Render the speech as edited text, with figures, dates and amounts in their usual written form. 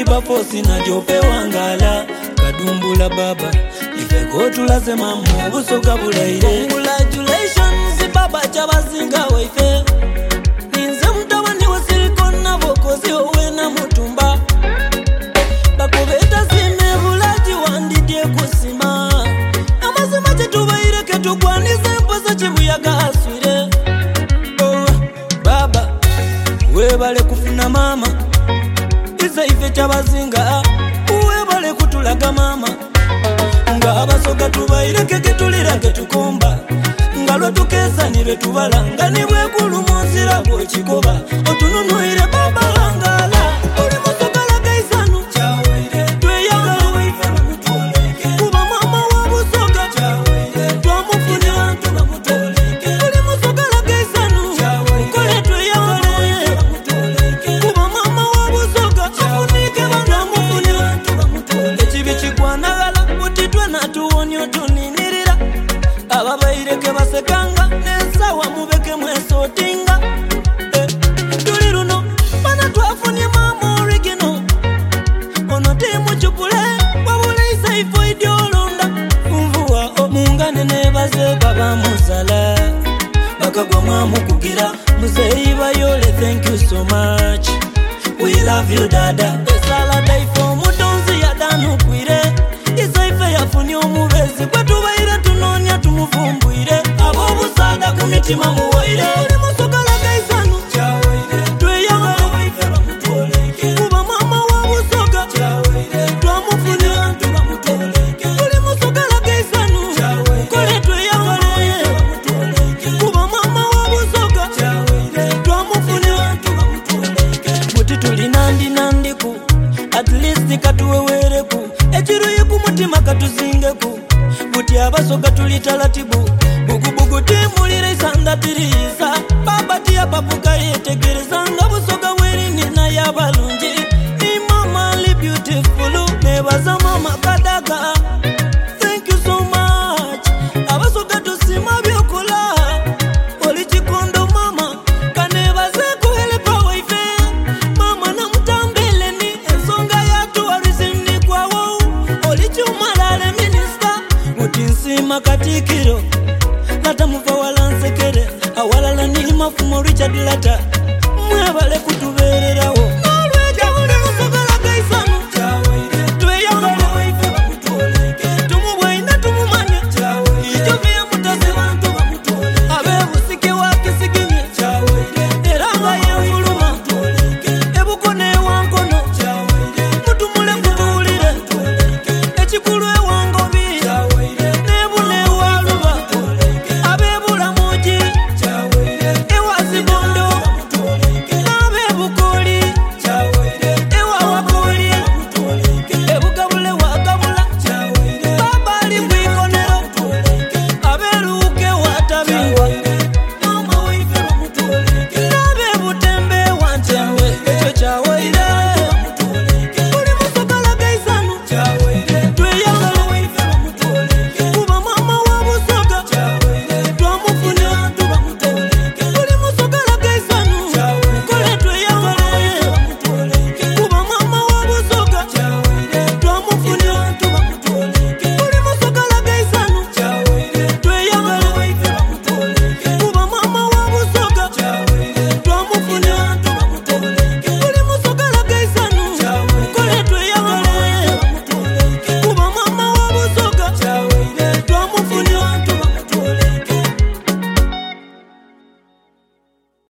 Liba fosi na jope wangala kadumbula baba ife kotulaze mamu busoga bulaire. Congratulations baba chabazinga waife ninze mtabani wasiriko na bokozi owe na mutumba bakubeta sime bulaji wandidye kusima amazima chetubaire ketugwanize mpoza chibuyaga aswire. Oh baba webale kufuna mama ize ife chabazinga webale kutulaga mama nga abasoga tubaire ketulira ketukomba ngalo tukeza nibe tubala nga nibwe kulumunzira bwekikoba otununuire baba wangala uli musogala gaisanu chawaire tweyaga kuba mama wabusoga chawaire twamufunira tubamutoleke uli musogala gaisanu kole tweyaga kuba mama wabusoga afunike banamufunira tubamutoleke chibi chikwanagala utitwe natuwonyo tuninirira ababaire ke basekanga nesawa mubeke mwesotinga tuli luno bana twafunye mama original ono timu chupule wabule isaifo idiolunda mvuwa mungane nebaze baba musala bakagwa mwamu kugira muzeyi bayole. Thank you so much, we love you dada. Esala daifo mutonzi yadanu kwire isaife yafunye omubezi kwetubaire tunonya tumuvumbwire abo busada kumitima muwaire uli musogala gaisanu chawaire tweyaga kuba mama wabusoga chawaire twamufunira tubamutoleke uli musogala gaisanu kole tweyaga kuba mama wabusoga chawaire twamufunira tubamutoleke muti tuli nandiku at least katuwewereku echiruye kumutima katuzingeku buti abasoga tulitalatibu bugubugu timulire isanda tiriza baba tia papuka yetegereza nga busoga werini na yabalungi ni mama li beautiful nebaza mama kadaga. Thank you so much abasoga tusima byokola oli chikondo mama kanebaze kuhelepa waife mama na mutambele ni ensonga yatu warizini kwa wau oli chumalale minister mutinsima katikiro nata mufa walansekere awalala ni mafumo Richard Lata mwebale